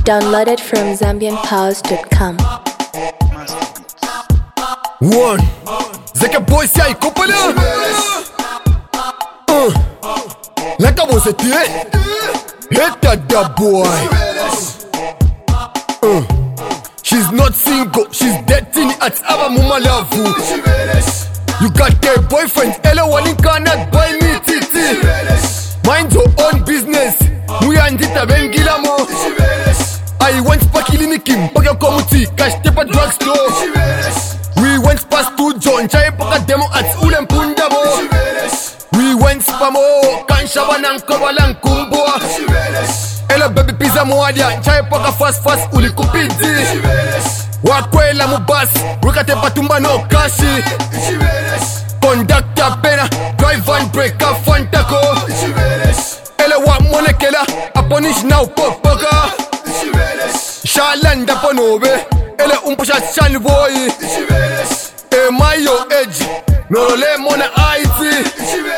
Downloaded from ZambianPows.com. One, Zeka boy sai kopala. Like I was a tea. Hit that boy. She's not single, she's dating at Aba Mumalavu. You got a boyfriend, Ella Wali cannot buy me titi. Mind your own business. Muyandita Bengilamo. I went Pakilinikim, Pagakomuti, Cash Tepa drugstore. We went past to John Chai Paka demo at Ulem Pundabo. We went Spamo, Kanshabanan Kobalan Kumboa. Ella baby pizza moadia, Chai Paka fast Uli Kupidi. Wakwela Mubas, Rukate Patumba no Kashi. Conductor Pena, drive and break up Fantaco. Ella wa monekela, Aponish now Popoka. Shalanda Ponobe, Ella Umpusha Shani boy. E mayo edge, no le mona IT.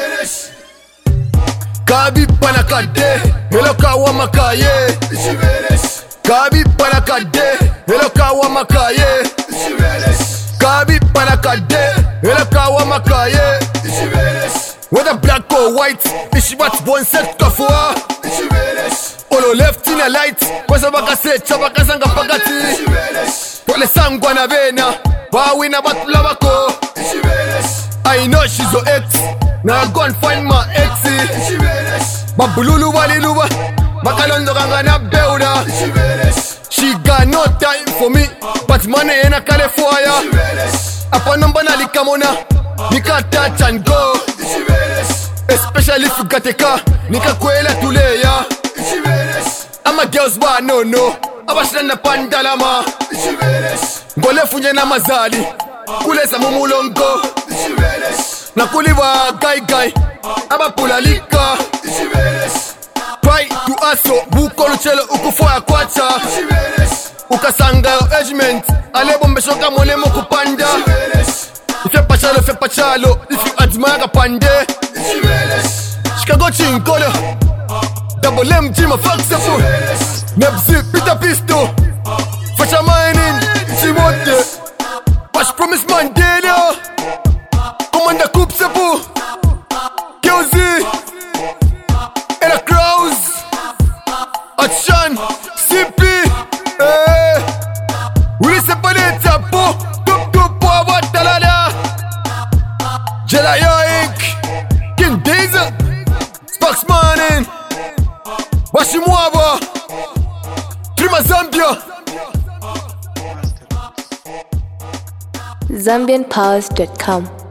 Kabi Panakade, Ella Kawa Makaye. Kabi Panakade, Ella Kawa Makaye. Kabi Panakade, Ella Kawa Makaye. Whether black or white, Ishibat one set kafua. Olo left in a light, Kwasa Bakase, Chabakasanga Pagati. Pole Sangwana Vena, Wawina Batulabako. I know she's your ex, now go and find my exi. Babululu Waliluba, Bakalondo Gangana Beuda. She got no time for me, but money in a California. Apanambana Likamona, Nika touch and go. Especially if you got a car, Nika Kwela Tuleya. I'm a girl's bar, no. Abashana Pandalama. Gole Funyana Mazali. Kulesa Mumulongo. Nakuliwa Guy. Abapula Lika. Try to aso. Bukoluchelo Ukufoya Kwacha. Ukasanga agement. Alebombe shoka molemo kupanda. Fais pas chalo, if you admire Pande. Chicago Chinkolo. Double M Jima Faxafu. Nebzi Peter Pisto. Fasha mining, Chimonte. Wash Promise Mandela. Commander Coop Sapu. Kyozi. Ella Kraus. Atshan. CP. Willy Sepaneta Po. Tup Watalada. Jelayoik. King Diesel. Sparks Manning. Washimwaba. Prima Zambia. ZambianPows.com.